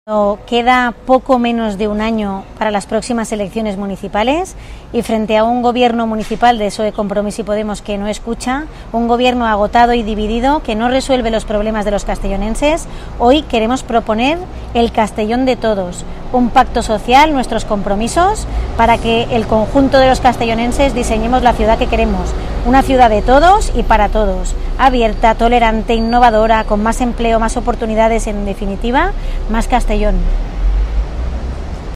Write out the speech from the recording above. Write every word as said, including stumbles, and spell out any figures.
Queda poco menos de un año para las próximas elecciones municipales y frente a un gobierno municipal de P S O E, Compromís y Podemos que no escucha, un gobierno agotado y dividido que no resuelve los problemas de los castellonenses, hoy queremos proponer el Castellón de todos, un pacto social, nuestros compromisos, para que el conjunto de los castellonenses diseñemos la ciudad que queremos, una ciudad de todos y para todos, abierta, tolerante, innovadora, con más empleo, más oportunidades, en definitiva, más Castellón.